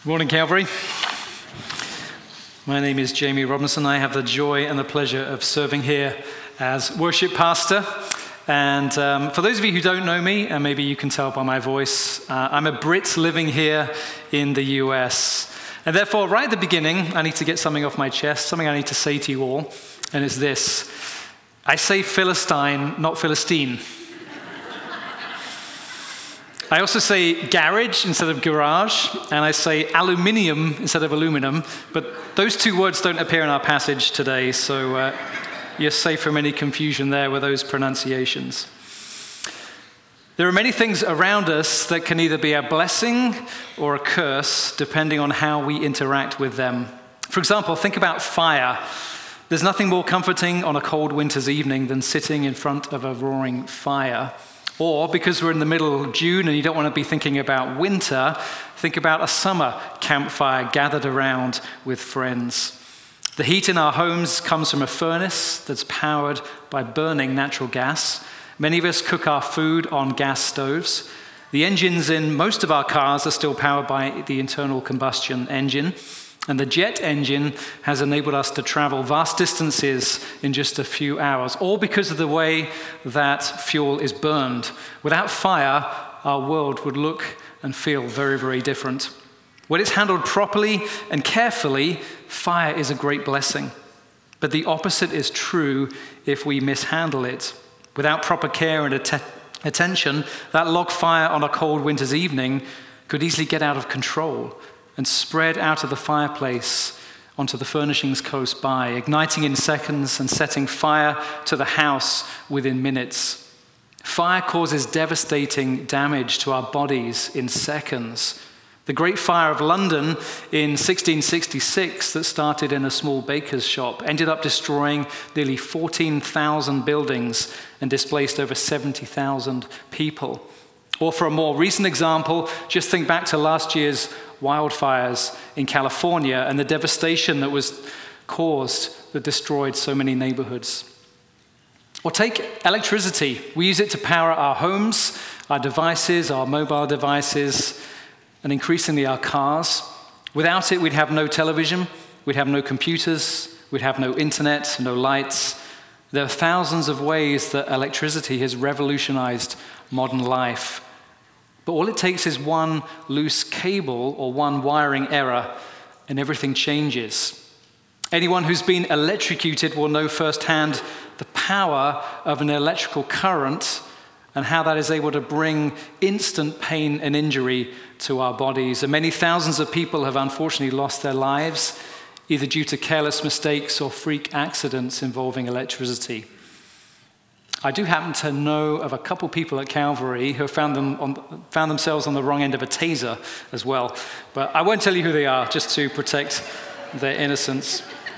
Good morning, Calvary. My name is Jamie Robinson. I have the joy and the pleasure of serving here as worship pastor. And for those of you who don't know me, and maybe you can tell by my voice, I'm a Brit living here in the US. And therefore, right at the beginning, I need to get something off my chest, something I need to say to you all, and it's this. I say Philistine, not Philistine. I also say garage instead of garage, and I say aluminium instead of aluminum, but those two words don't appear in our passage today, so you're safe from any confusion there with those pronunciations. There are many things around us that can either be a blessing or a curse, depending on how we interact with them. For example, think about fire. There's nothing more comforting on a cold winter's evening than sitting in front of a roaring fire. Or, because we're in the middle of June and you don't want to be thinking about winter, think about a summer campfire gathered around with friends. The heat in our homes comes from a furnace that's powered by burning natural gas. Many of us cook our food on gas stoves. The engines in most of our cars are still powered by the internal combustion engine. And the jet engine has enabled us to travel vast distances in just a few hours, all because of the way that fuel is burned. Without fire, our world would look and feel very, very different. When it's handled properly and carefully, fire is a great blessing. But the opposite is true if we mishandle it. Without proper care and attention, that log fire on a cold winter's evening could easily get out of control and spread out of the fireplace onto the furnishings close by, igniting in seconds and setting fire to the house within minutes. Fire causes devastating damage to our bodies in seconds. The Great Fire of London in 1666 that started in a small baker's shop ended up destroying nearly 14,000 buildings and displaced over 70,000 people. Or for a more recent example, just think back to last year's wildfires in California and the devastation that was caused that destroyed so many neighborhoods. Or take electricity. We use it to power our homes, our devices, our mobile devices, and increasingly our cars. Without it, we'd have no television, we'd have no computers, we'd have no internet, no lights. There are thousands of ways that electricity has revolutionized modern life. But all it takes is one loose cable or one wiring error, and everything changes. Anyone who's been electrocuted will know firsthand the power of an electrical current and how that is able to bring instant pain and injury to our bodies. And many thousands of people have unfortunately lost their lives, either due to careless mistakes or freak accidents involving electricity. I do happen to know of a couple people at Calvary who found themselves on the wrong end of a taser as well. But I won't tell you who they are, just to protect their innocence.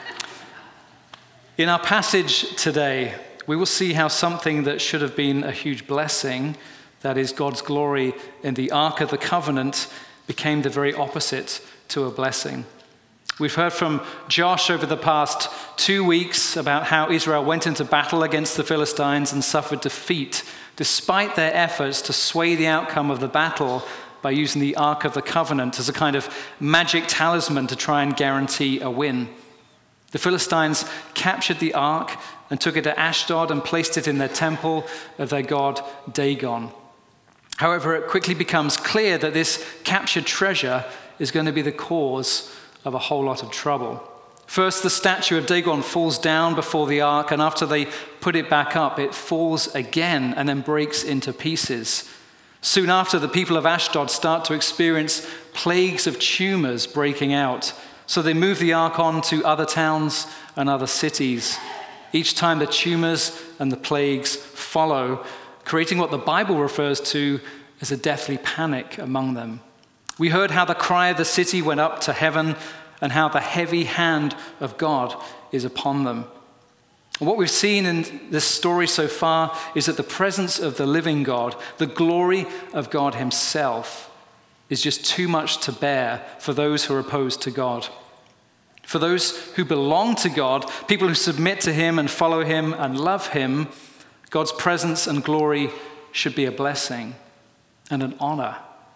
In our passage today, we will see how something that should have been a huge blessing, that is God's glory in the Ark of the Covenant, became the very opposite to a blessing. We've heard from Josh over the past 2 weeks about how Israel went into battle against the Philistines and suffered defeat, despite their efforts to sway the outcome of the battle by using the Ark of the Covenant as a kind of magic talisman to try and guarantee a win. The Philistines captured the Ark and took it to Ashdod and placed it in their temple of their god Dagon. However, it quickly becomes clear that this captured treasure is going to be the cause of a whole lot of trouble. First, the statue of Dagon falls down before the ark, and after they put it back up, it falls again and then breaks into pieces. Soon after, the people of Ashdod start to experience plagues of tumors breaking out, so they move the ark on to other towns and other cities. Each time the tumors and the plagues follow, creating what the Bible refers to as a deathly panic among them. We heard how the cry of the city went up to heaven and how the heavy hand of God is upon them. And what we've seen in this story so far is that the presence of the living God, the glory of God himself, is just too much to bear for those who are opposed to God. For those who belong to God, people who submit to him and follow him and love him, God's presence and glory should be a blessing and an honor.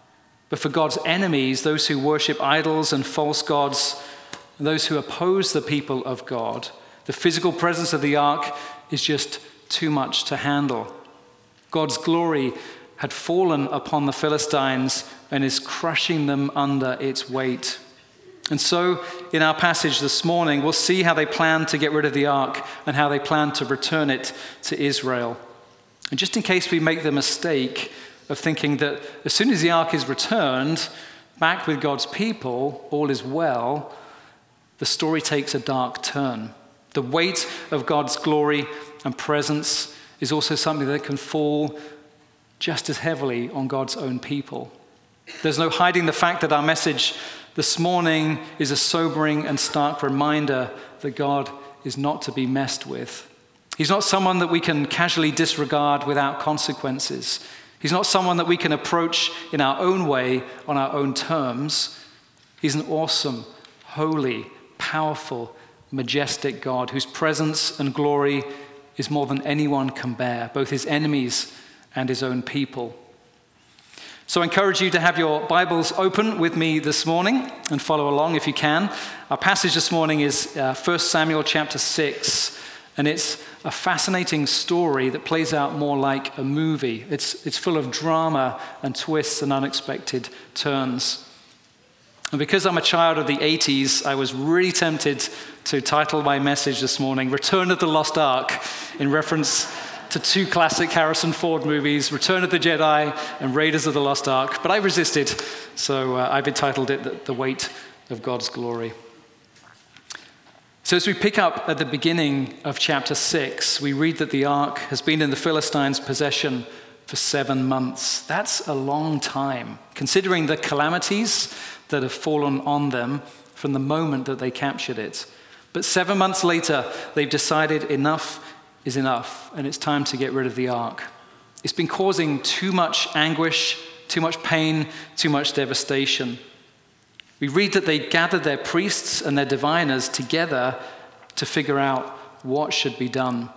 But for God's enemies, those who worship idols and false gods, and those who oppose the people of God, the physical presence of the ark is just too much to handle. God's glory had fallen upon the Philistines and is crushing them under its weight. And so, in our passage this morning, we'll see how they plan to get rid of the ark and how they plan to return it to Israel. And just in case we make the mistake of thinking that as soon as the ark is returned, back with God's people, all is well, the story takes a dark turn. The weight of God's glory and presence is also something that can fall just as heavily on God's own people. There's no hiding the fact that our message this morning is a sobering and stark reminder that God is not to be messed with. He's not someone that we can casually disregard without consequences. He's not someone that we can approach in our own way, on our own terms. He's an awesome, holy, powerful, majestic God whose presence and glory is more than anyone can bear, both his enemies and his own people. So I encourage you to have your Bibles open with me this morning and follow along if you can. Our passage this morning is 1 Samuel chapter 6, and it's a fascinating story that plays out more like a movie. It's full of drama and twists and unexpected turns. And because I'm a child of the 80s, I was really tempted to title my message this morning, Return of the Lost Ark, in reference to two classic Harrison Ford movies, Return of the Jedi and Raiders of the Lost Ark. But I resisted, so I've entitled it The Weight of God's Glory. So as we pick up at the beginning of chapter 6, we read that the ark has been in the Philistines' possession for 7 months. That's a long time, considering the calamities that have fallen on them from the moment that they captured it. But 7 months later, they've decided enough is enough, and it's time to get rid of the ark. It's been causing too much anguish, too much pain, too much devastation. We read that they gathered their priests and their diviners together to figure out what should be done.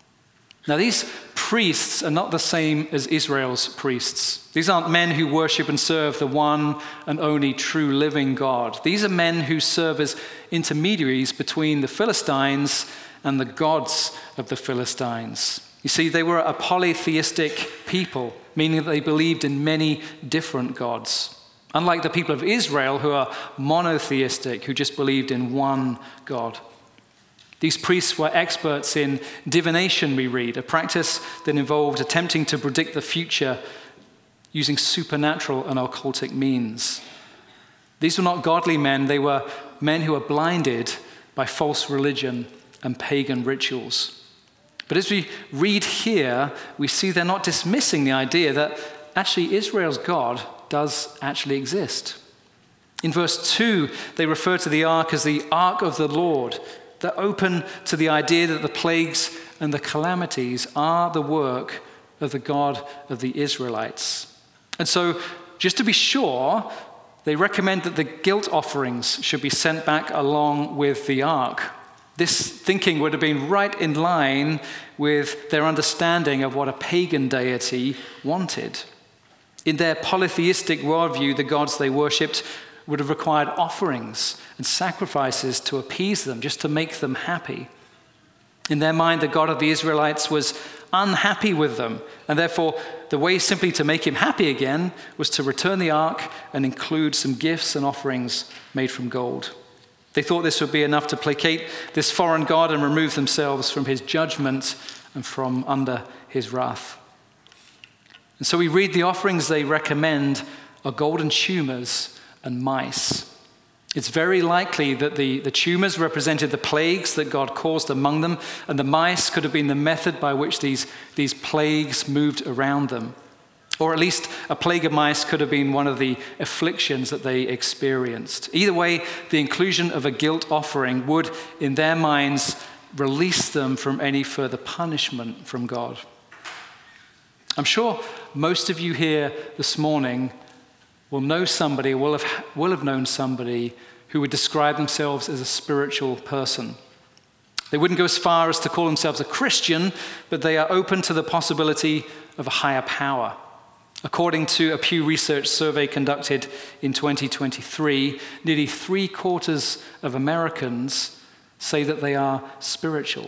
Now, these priests are not the same as Israel's priests. These aren't men who worship and serve the one and only true living God. These are men who serve as intermediaries between the Philistines and the gods of the Philistines. You see, they were a polytheistic people, meaning that they believed in many different gods. Unlike the people of Israel, who are monotheistic, who just believed in one God. These priests were experts in divination, we read, a practice that involved attempting to predict the future using supernatural and occultic means. These were not godly men, they were men who were blinded by false religion and pagan rituals. But as we read here, we see they're not dismissing the idea that actually Israel's God does actually exist. In verse 2, they refer to the ark as the ark of the Lord. They're open to the idea that the plagues and the calamities are the work of the God of the Israelites. And so, just to be sure, they recommend that the guilt offerings should be sent back along with the ark. This thinking would have been right in line with their understanding of what a pagan deity wanted. In their polytheistic worldview, the gods they worshipped would have required offerings and sacrifices to appease them, just to make them happy. In their mind, the God of the Israelites was unhappy with them, and therefore the way simply to make him happy again was to return the ark and include some gifts and offerings made from gold. They thought this would be enough to placate this foreign god and remove themselves from his judgment and from under his wrath. And so we read the offerings they recommend are golden tumors and mice. It's very likely that the tumors represented the plagues that God caused among them, and the mice could have been the method by which these plagues moved around them. Or at least a plague of mice could have been one of the afflictions that they experienced. Either way, the inclusion of a guilt offering would, in their minds, release them from any further punishment from God. I'm sure most of you here this morning will know somebody, will have known somebody who would describe themselves as a spiritual person. They wouldn't go as far as to call themselves a Christian, but they are open to the possibility of a higher power. According to a Pew Research survey conducted in 2023, nearly 3/4 of Americans say that they are spiritual.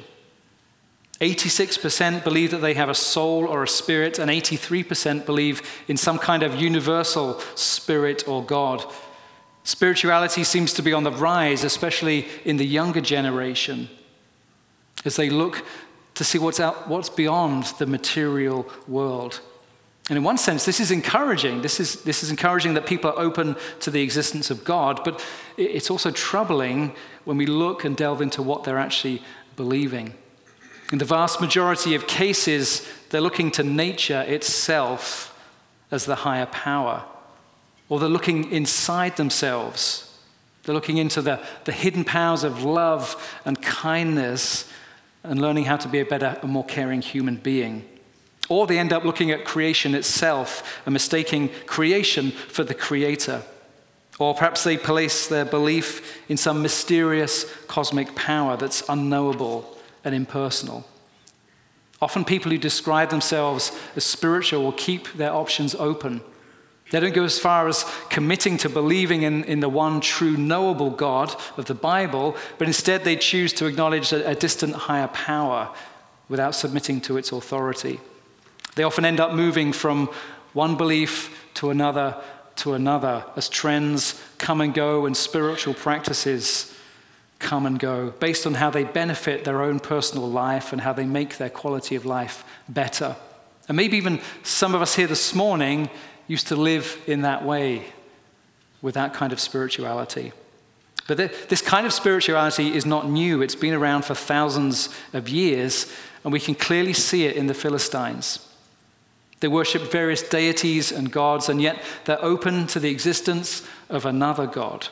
86% believe that they have a soul or a spirit, and 83% believe in some kind of universal spirit or God. Spirituality seems to be on the rise, especially in the younger generation, as they look to see what's beyond the material world. And in one sense, this is encouraging. This is encouraging that people are open to the existence of God, but it's also troubling when we look and delve into what they're actually believing. In the vast majority of cases, they're looking to nature itself as the higher power, or they're looking inside themselves. They're looking into the hidden powers of love and kindness and learning how to be a better and more caring human being. Or they end up looking at creation itself and mistaking creation for the creator. Or perhaps they place their belief in some mysterious cosmic power that's unknowable and impersonal. Often people who describe themselves as spiritual will keep their options open. They don't go as far as committing to believing in the one true knowable God of the Bible, but instead they choose to acknowledge a distant higher power without submitting to its authority. They often end up moving from one belief to another as trends come and go and spiritual practices come and go based on how they benefit their own personal life and how they make their quality of life better. And maybe even some of us here this morning used to live in that way with that kind of spirituality. But this kind of spirituality is not new. It's been around for thousands of years, and we can clearly see it in the Philistines. They worship various deities and gods, and yet they're open to the existence of another God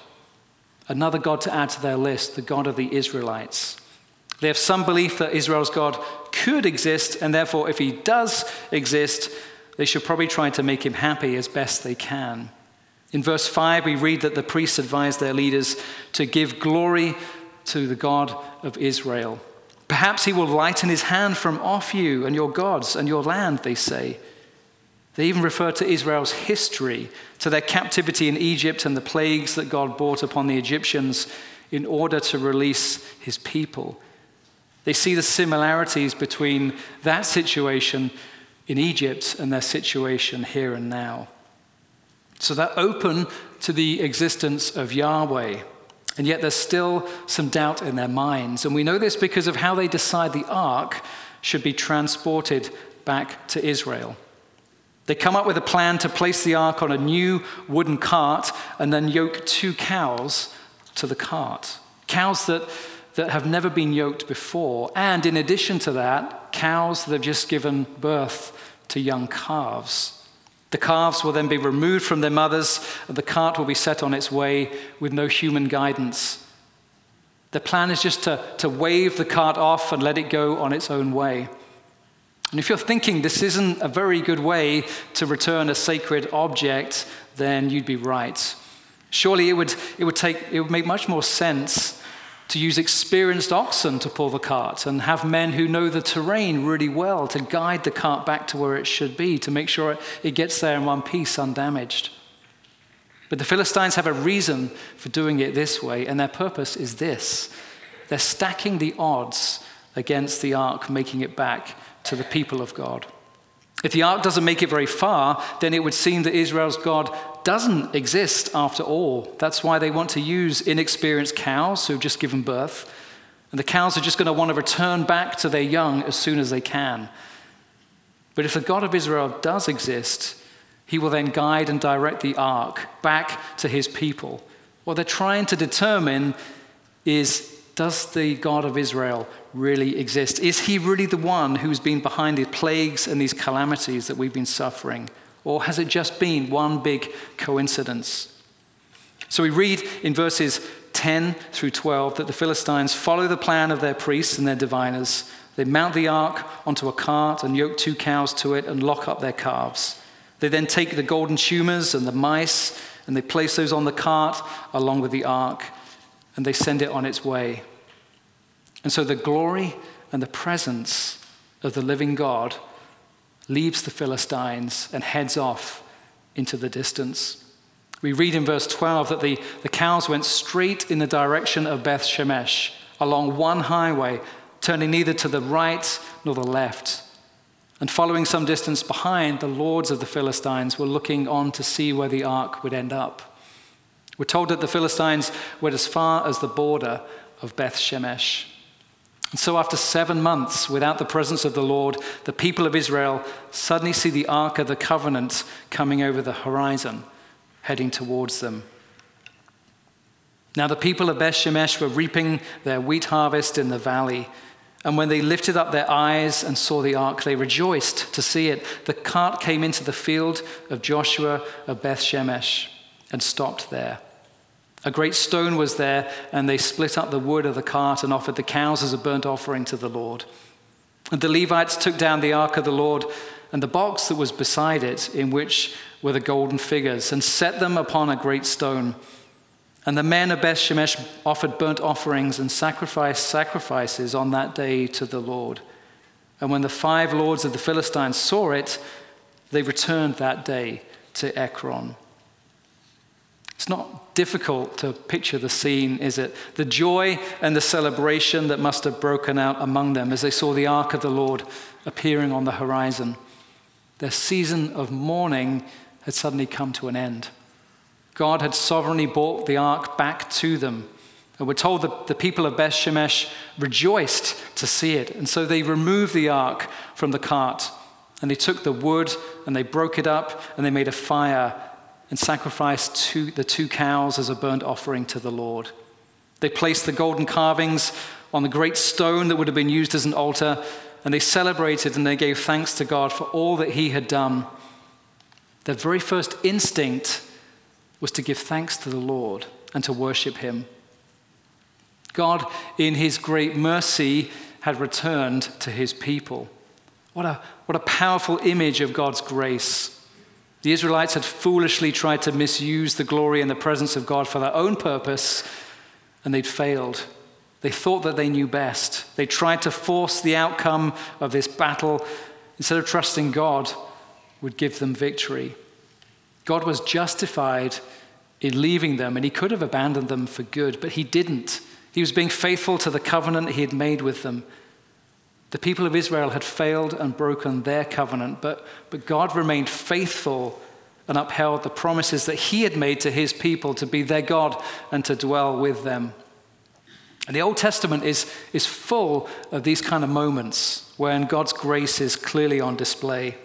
to add to their list, the God of the Israelites. They have some belief that Israel's God could exist, and therefore, if he does exist, they should probably try to make him happy as best they can. In verse 5, we read that the priests advise their leaders to give glory to the God of Israel. Perhaps he will lighten his hand from off you and your gods and your land, they say. They even refer to Israel's history, to their captivity in Egypt and the plagues that God brought upon the Egyptians in order to release his people. They see the similarities between that situation in Egypt and their situation here and now. So they're open to the existence of Yahweh, and yet there's still some doubt in their minds. And we know this because of how they decide the ark should be transported back to Israel. They come up with a plan to place the ark on a new wooden cart and then yoke 2 cows to the cart. Cows that have never been yoked before. And in addition to that, cows that have just given birth to young calves. The calves will then be removed from their mothers, and the cart will be set on its way with no human guidance. The plan is just to wave the cart off and let it go on its own way. And if you're thinking this isn't a very good way to return a sacred object, then you'd be right. Surely it would make much more sense to use experienced oxen to pull the cart and have men who know the terrain really well to guide the cart back to where it should be, to make sure it gets there in one piece undamaged. But the Philistines have a reason for doing it this way, and their purpose is this. They're stacking the odds against the ark making it back to the people of God. If the ark doesn't make it very far, then it would seem that Israel's God doesn't exist after all. That's why they want to use inexperienced cows who've just given birth. And the cows are just going to want to return back to their young as soon as they can. But if the God of Israel does exist, he will then guide and direct the ark back to his people. What they're trying to determine is, does the God of Israel really exist? Is he really the one who's been behind the plagues and these calamities that we've been suffering? Or has it just been one big coincidence? So we read in verses 10 through 12 that the Philistines follow the plan of their priests and their diviners. They mount the ark onto a cart and yoke 2 cows to it and lock up their calves. They then take the golden tumors and the mice and they place those on the cart along with the ark, and they send it on its way. And so the glory and the presence of the living God leaves the Philistines and heads off into the distance. We read in verse 12 that the cows went straight in the direction of Beth Shemesh, along one highway, turning neither to the right nor the left. And following some distance behind, the lords of the Philistines were looking on to see where the ark would end up. We're told that the Philistines went as far as the border of Beth Shemesh. And so after 7 months without the presence of the Lord, the people of Israel suddenly see the Ark of the Covenant coming over the horizon, heading towards them. Now the people of Beth Shemesh were reaping their wheat harvest in the valley. And when they lifted up their eyes and saw the ark, they rejoiced to see it. The cart came into the field of Joshua of Beth Shemesh and stopped there. A great stone was there, and they split up the wood of the cart and offered the cows as a burnt offering to the Lord. And the Levites took down the ark of the Lord and the box that was beside it, in which were the golden figures, and set them upon a great stone. And the men of Beth Shemesh offered burnt offerings and sacrifices on that day to the Lord. And when the 5 lords of the Philistines saw it, they returned that day to Ekron. It's not difficult to picture the scene, is it? The joy and the celebration that must have broken out among them as they saw the ark of the Lord appearing on the horizon. Their season of mourning had suddenly come to an end. God had sovereignly brought the ark back to them. And we're told that the people of Beth Shemesh rejoiced to see it. And so they removed the ark from the cart. And they took the wood and they broke it up and they made a fire and sacrificed the 2 cows as a burnt offering to the Lord. They placed the golden carvings on the great stone that would have been used as an altar. And they celebrated and they gave thanks to God for all that he had done. Their very first instinct was to give thanks to the Lord and to worship him. God, in his great mercy, had returned to his people. What a powerful image of God's grace. The Israelites had foolishly tried to misuse the glory and the presence of God for their own purpose, and they'd failed. They thought that they knew best. They tried to force the outcome of this battle instead of trusting God would give them victory. God was justified in leaving them, and he could have abandoned them for good, but he didn't. He was being faithful to the covenant he had made with them. The people of Israel had failed and broken their covenant, but God remained faithful and upheld the promises that he had made to his people to be their God and to dwell with them. And the Old Testament is full of these kind of moments when God's grace is clearly on display.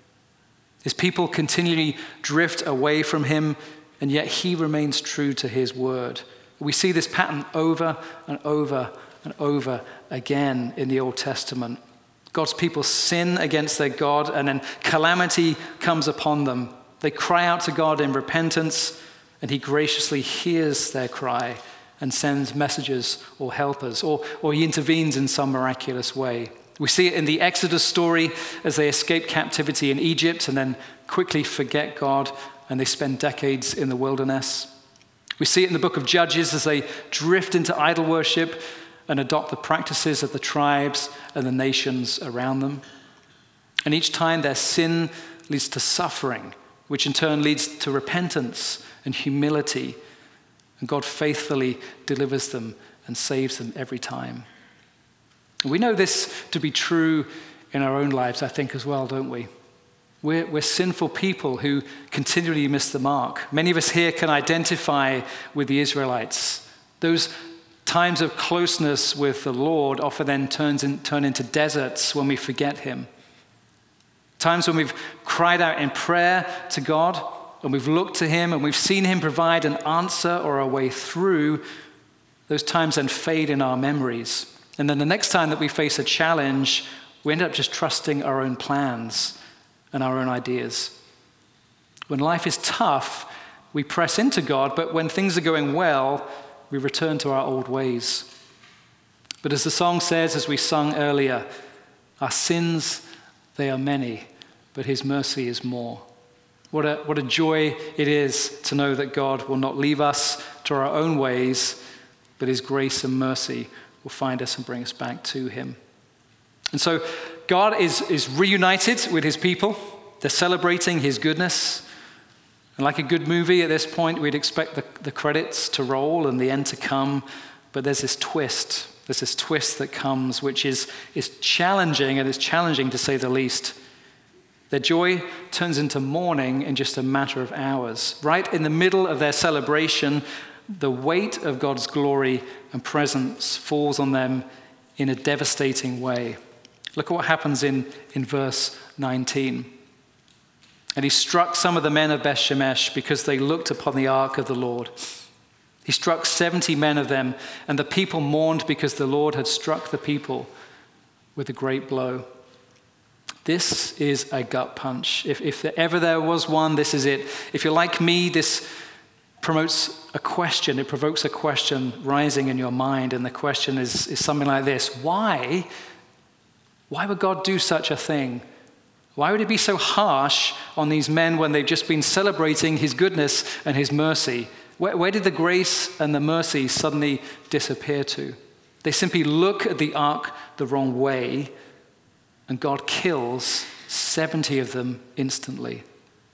His people continually drift away from him, and yet he remains true to his word. We see this pattern over and over and over again in the Old Testament. God's people sin against their God, and then calamity comes upon them. They cry out to God in repentance, and he graciously hears their cry and sends messengers or helpers, or he intervenes in some miraculous way. We see it in the Exodus story as they escape captivity in Egypt and then quickly forget God, and they spend decades in the wilderness. We see it in the book of Judges as they drift into idol worship and adopt the practices of the tribes and the nations around them. And each time their sin leads to suffering, which in turn leads to repentance and humility. And God faithfully delivers them and saves them every time. We know this to be true in our own lives, I think, as well, don't we? We're sinful people who continually miss the mark. Many of us here can identify with the Israelites. Those times of closeness with the Lord often then turn into deserts when we forget him. Times when we've cried out in prayer to God, and we've looked to him, and we've seen him provide an answer or a way through. Those times then fade in our memories. And then the next time that we face a challenge, we end up just trusting our own plans and our own ideas. When life is tough, we press into God, but when things are going well, we return to our old ways. But as the song says, as we sung earlier, our sins, they are many, but his mercy is more. What a joy it is to know that God will not leave us to our own ways, but his grace and mercy will find us and bring us back to him. And so God is reunited with his people. They're celebrating his goodness. And like a good movie at this point, we'd expect the credits to roll and the end to come. But there's this twist. There's this twist that comes, which is challenging, and it's challenging to say the least. Their joy turns into mourning in just a matter of hours. Right in the middle of their celebration, the weight of God's glory and presence falls on them in a devastating way. Look at what happens in verse 19. And he struck some of the men of Beth Shemesh because they looked upon the ark of the Lord. He struck 70 men of them, and the people mourned because the Lord had struck the people with a great blow. This is a gut punch. If ever there was one, this is it. If you're like me, this promotes a question. It provokes a question rising in your mind, and the question is something like this. Why would God do such a thing? Why would he be so harsh on these men when they've just been celebrating his goodness and his mercy? Where did the grace and the mercy suddenly disappear to? They simply look at the ark the wrong way, and God kills 70 of them instantly.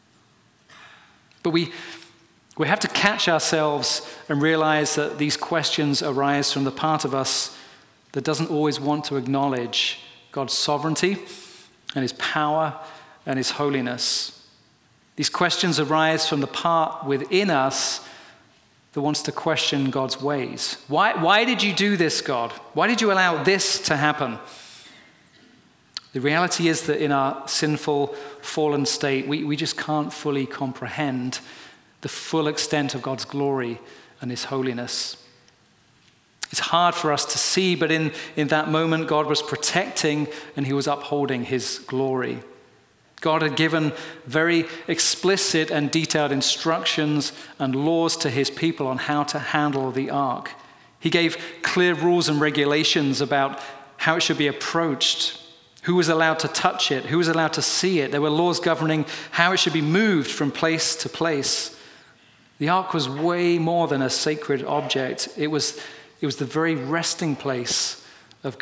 But we have to catch ourselves and realize that these questions arise from the part of us that doesn't always want to acknowledge God's sovereignty and his power and his holiness. These questions arise from the part within us that wants to question God's ways. Why did you do this, God? Why did you allow this to happen? The reality is that in our sinful, fallen state, we just can't fully comprehend the full extent of God's glory and his holiness. It's hard for us to see, but in that moment, God was protecting and he was upholding his glory. God had given very explicit and detailed instructions and laws to his people on how to handle the ark. He gave clear rules and regulations about how it should be approached, who was allowed to touch it, who was allowed to see it. There were laws governing how it should be moved from place to place. The ark was way more than a sacred object. It was the very resting place of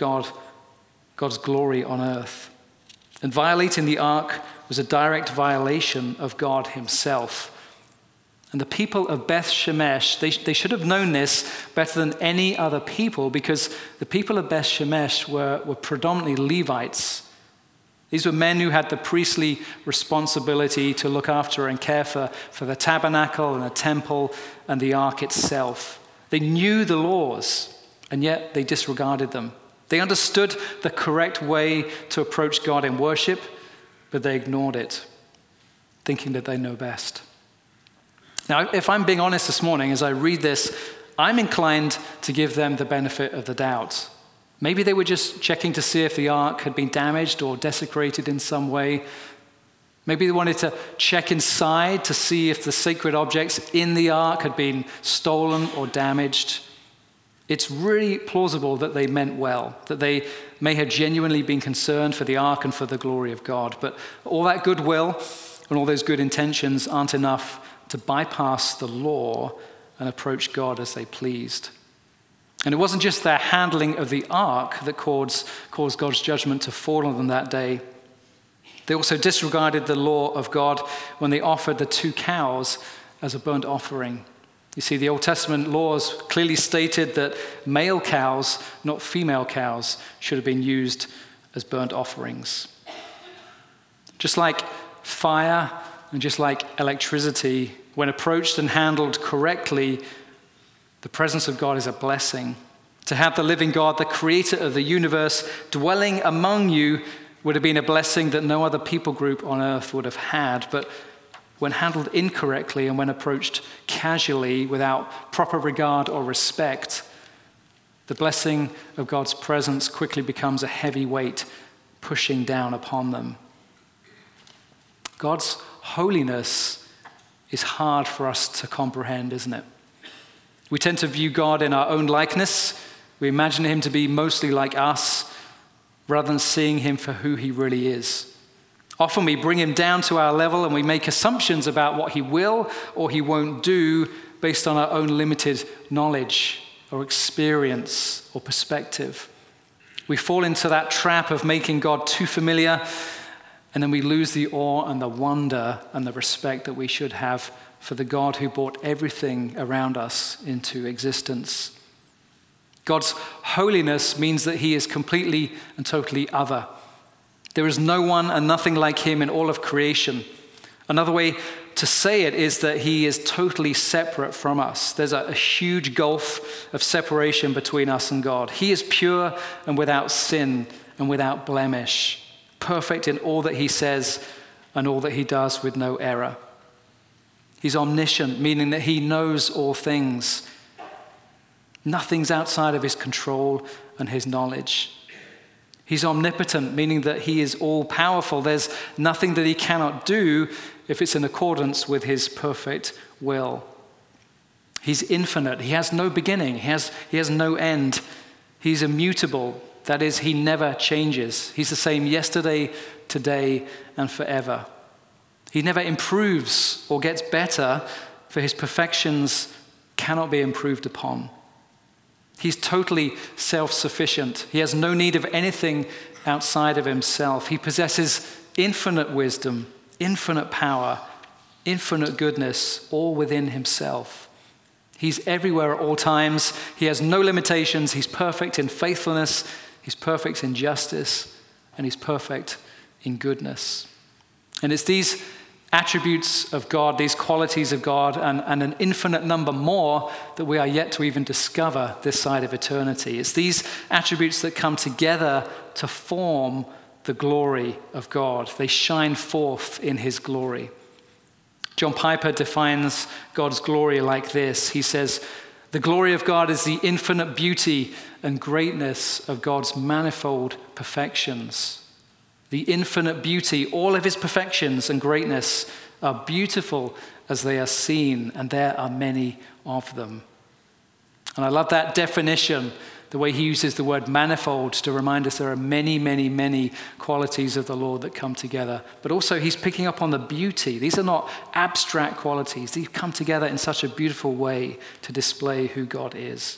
God's glory on earth. And violating the ark was a direct violation of God himself. And the people of Beth Shemesh, they should have known this better than any other people, because the people of Beth Shemesh were predominantly Levites. These were men who had the priestly responsibility to look after and care for the tabernacle and the temple and the ark itself. They knew the laws, and yet they disregarded them. They understood the correct way to approach God in worship, but they ignored it, thinking that they know best. Now, if I'm being honest this morning, as I read this, I'm inclined to give them the benefit of the doubt. Maybe they were just checking to see if the ark had been damaged or desecrated in some way. Maybe they wanted to check inside to see if the sacred objects in the ark had been stolen or damaged. It's really plausible that they meant well, that they may have genuinely been concerned for the ark and for the glory of God. But all that goodwill and all those good intentions aren't enough to bypass the law and approach God as they pleased. And it wasn't just their handling of the ark that caused God's judgment to fall on them that day. They also disregarded the law of God when they offered the 2 cows as a burnt offering. You see, the Old Testament laws clearly stated that male cows, not female cows, should have been used as burnt offerings. Just like fire and just like electricity, when approached and handled correctly, the presence of God is a blessing. To have the living God, the creator of the universe, dwelling among you would have been a blessing that no other people group on earth would have had. But when handled incorrectly and when approached casually without proper regard or respect, the blessing of God's presence quickly becomes a heavy weight pushing down upon them. God's holiness is hard for us to comprehend, isn't it? We tend to view God in our own likeness. We imagine him to be mostly like us, rather than seeing him for who he really is. Often we bring him down to our level and we make assumptions about what he will or he won't do based on our own limited knowledge or experience or perspective. We fall into that trap of making God too familiar, and then we lose the awe and the wonder and the respect that we should have for the God who brought everything around us into existence. God's holiness means that he is completely and totally other. There is no one and nothing like him in all of creation. Another way to say it is that he is totally separate from us. There's a huge gulf of separation between us and God. He is pure and without sin and without blemish, perfect in all that he says and all that he does with no error. He's omniscient, meaning that he knows all things. Nothing's outside of his control and his knowledge. He's omnipotent, meaning that he is all-powerful. There's nothing that he cannot do if it's in accordance with his perfect will. He's infinite. He has no beginning. He has no end. He's immutable. That is, he never changes. He's the same yesterday, today, and forever. He never improves or gets better, for his perfections cannot be improved upon. He's totally self-sufficient. He has no need of anything outside of himself. He possesses infinite wisdom, infinite power, infinite goodness, all within himself. He's everywhere at all times. He has no limitations. He's perfect in faithfulness. He's perfect in justice. And he's perfect in goodness. And it's these attributes of God, these qualities of God, and an infinite number more that we are yet to even discover this side of eternity. It's these attributes that come together to form the glory of God. They shine forth in his glory. John Piper defines God's glory like this. He says, "The glory of God is the infinite beauty and greatness of God's manifold perfections." The infinite beauty, all of his perfections and greatness are beautiful as they are seen, and there are many of them. And I love that definition, the way he uses the word manifold to remind us there are many, many, many qualities of the Lord that come together. But also he's picking up on the beauty. These are not abstract qualities. These come together in such a beautiful way to display who God is.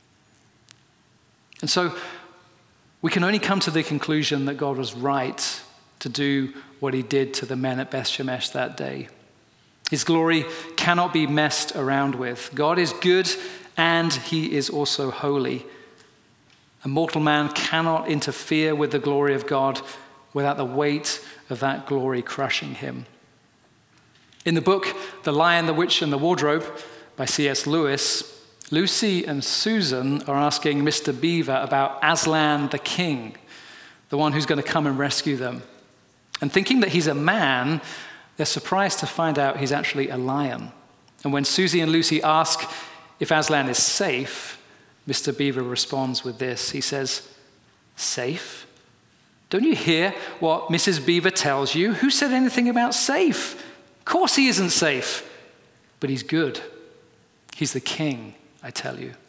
And so we can only come to the conclusion that God was right to do what he did to the men at Beth Shemesh that day. His glory cannot be messed around with. God is good and he is also holy. A mortal man cannot interfere with the glory of God without the weight of that glory crushing him. In the book, The Lion, the Witch, and the Wardrobe by C.S. Lewis, Lucy and Susan are asking Mr. Beaver about Aslan the king, the one who's going to come and rescue them. And thinking that he's a man, they're surprised to find out he's actually a lion. And when Susie and Lucy ask if Aslan is safe, Mr. Beaver responds with this. He says, "Safe? Don't you hear what Mrs. Beaver tells you? Who said anything about safe? Of course he isn't safe, but he's good. He's the king, I tell you."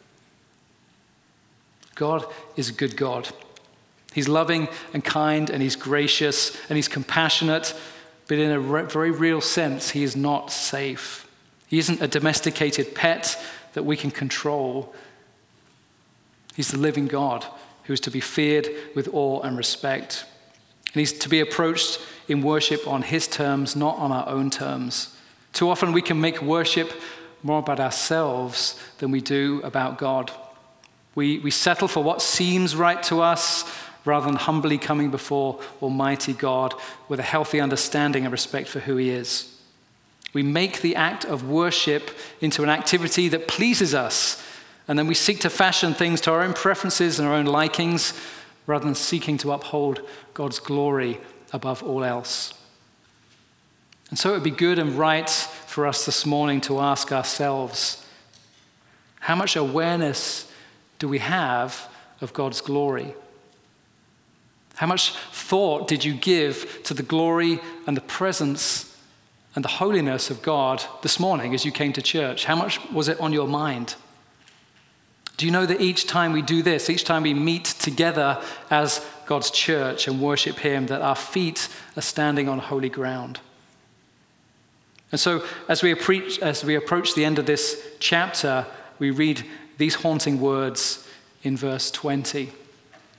God is a good God. He's loving and kind, and he's gracious, and he's compassionate, but in a very real sense, he is not safe. He isn't a domesticated pet that we can control. He's the living God who is to be feared with awe and respect. And he's to be approached in worship on his terms, not on our own terms. Too often we can make worship more about ourselves than we do about God. We settle for what seems right to us rather than humbly coming before Almighty God with a healthy understanding and respect for who he is. We make the act of worship into an activity that pleases us, and then we seek to fashion things to our own preferences and our own likings rather than seeking to uphold God's glory above all else. And so it would be good and right for us this morning to ask ourselves, how much awareness do we have of God's glory? How much thought did you give to the glory and the presence and the holiness of God this morning as you came to church? How much was it on your mind? Do you know that each time we do this, each time we meet together as God's church and worship him, that our feet are standing on holy ground? And so as we approach the end of this chapter, we read these haunting words in verse 20.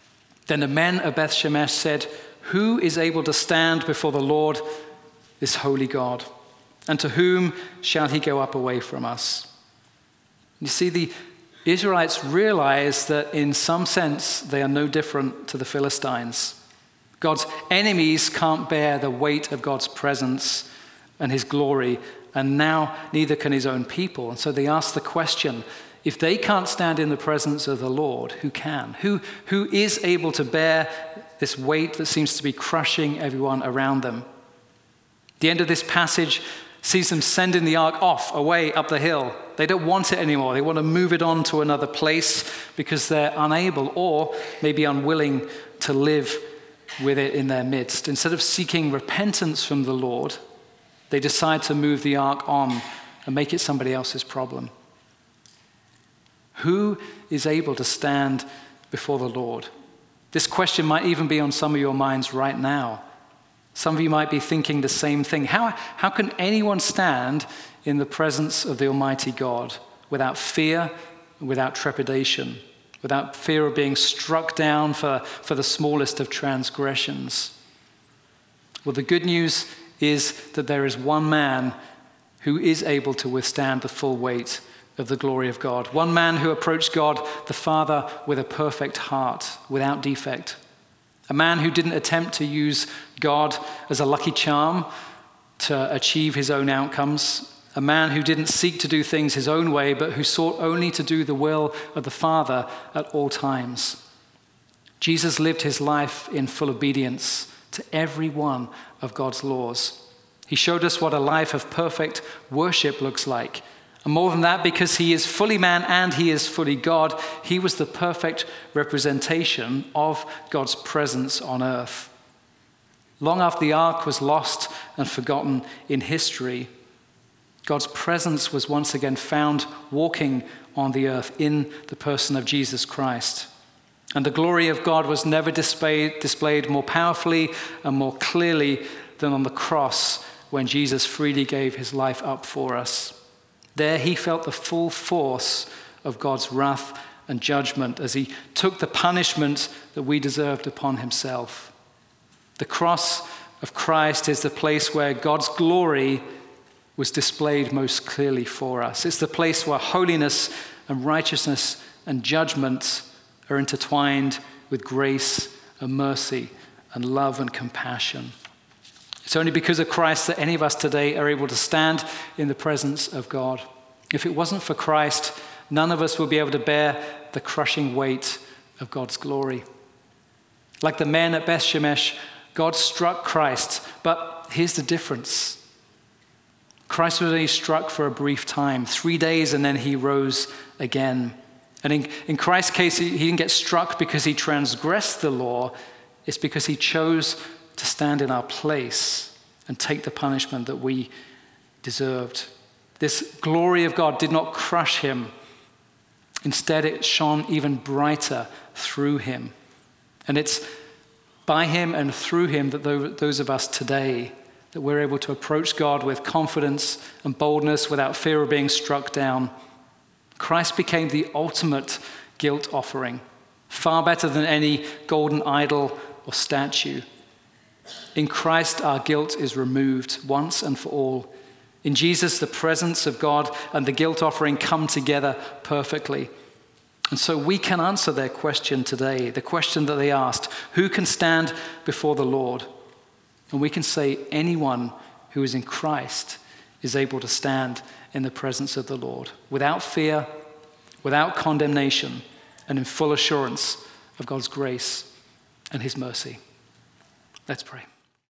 Then the men of Beth Shemesh said, "Who is able to stand before the Lord, this holy God? And to whom shall he go up away from us?" You see, the Israelites realize that in some sense they are no different to the Philistines. God's enemies can't bear the weight of God's presence and his glory, and now neither can his own people. And so they ask the question, if they can't stand in the presence of the Lord, who can? Who is able to bear this weight that seems to be crushing everyone around them? The end of this passage sees them sending the ark off, away up the hill. They don't want it anymore. They want to move it on to another place because they're unable or maybe unwilling to live with it in their midst. Instead of seeking repentance from the Lord, they decide to move the ark on and make it somebody else's problem. Who is able to stand before the Lord? This question might even be on some of your minds right now. Some of you might be thinking the same thing. How can anyone stand in the presence of the Almighty God without fear, without trepidation, without fear of being struck down for the smallest of transgressions? Well, the good news is that there is one man who is able to withstand the full weight of the glory of God. One man who approached God the Father with a perfect heart, without defect. A man who didn't attempt to use God as a lucky charm to achieve his own outcomes. A man who didn't seek to do things his own way, but who sought only to do the will of the Father at all times. Jesus lived his life in full obedience to every one of God's laws. He showed us what a life of perfect worship looks like. And more than that, because he is fully man and he is fully God, he was the perfect representation of God's presence on earth. Long after the ark was lost and forgotten in history, God's presence was once again found walking on the earth in the person of Jesus Christ. And the glory of God was never displayed more powerfully and more clearly than on the cross when Jesus freely gave his life up for us. There he felt the full force of God's wrath and judgment as he took the punishment that we deserved upon himself. The cross of Christ is the place where God's glory was displayed most clearly for us. It's the place where holiness and righteousness and judgment are intertwined with grace and mercy and love and compassion. It's only because of Christ that any of us today are able to stand in the presence of God. If it wasn't for Christ, none of us would be able to bear the crushing weight of God's glory. Like the men at Beth Shemesh, God struck Christ, but here's the difference. Christ was only struck for a brief time, 3 days, and then he rose again. And in Christ's case, he didn't get struck because he transgressed the law. It's because he chose to stand in our place and take the punishment that we deserved. This glory of God did not crush him. Instead, it shone even brighter through him. And it's by him and through him that those of us today, that we're able to approach God with confidence and boldness without fear of being struck down. Christ became the ultimate guilt offering, far better than any golden idol or statue. In Christ, our guilt is removed once and for all. In Jesus, the presence of God and the guilt offering come together perfectly. And so we can answer their question today, the question that they asked, who can stand before the Lord? And we can say anyone who is in Christ is able to stand in the presence of the Lord without fear, without condemnation, and in full assurance of God's grace and his mercy. Let's pray.